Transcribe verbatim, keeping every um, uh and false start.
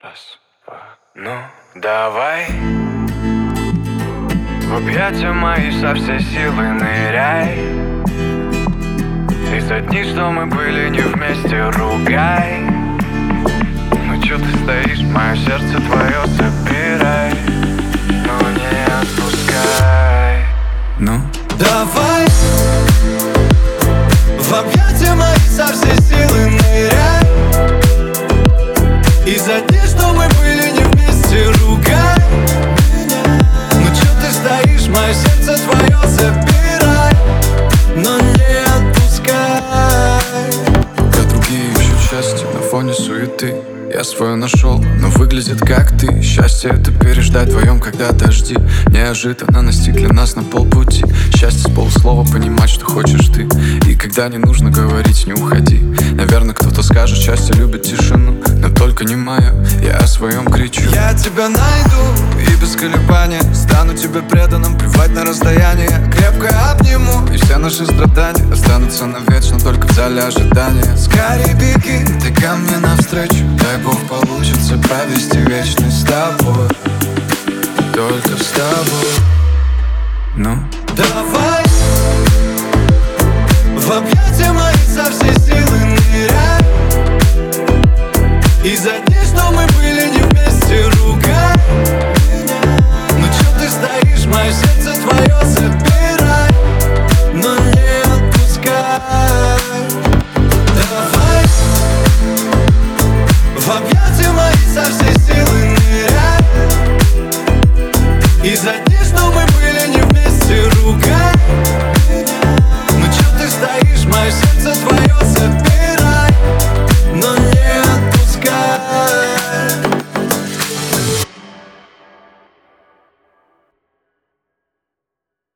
Раз, два. Ну, давай в объятия мои со всей силы ныряй. И за дни, что мы были не вместе, ругай. Ну чё ты стоишь, мое сердце твое забирай, но не отпускай. Ну, давай в объятия мои со всей силы ныряй. И за дни, что мы были не вместе, ругай меня. Ну чё ты стоишь, мое сердце твое забирай, но не отпускай. Когда другие ищут счастье на фоне суеты, я свое нашел, но выглядит как ты. Счастье — это переждать вдвоем, когда дожди неожиданно настигли нас на полпути. Счастье с полуслова понимать, что хочешь ты. И когда не нужно говорить, не уходи. Наверное, кто-то скажет, счастье любит тишину, но только не мое, я о своем кричу. Я тебя найду и без колебания стану тебе преданным, плевать на расстояние. Крепко обниму, И все наши страдания останутся навечно только в зале ожидания. скорей беги, Ты ко мне навстречу, дай Бог получится провести вечность с тобой, только с тобой. Ну, давай в объятия мои со всей силы ныряй. И за дни, что мы были не вместе, ругай меня. Ну чё ты стоишь, мое сердце твое забирай, но не отпускай. Давай в объятия мои со всей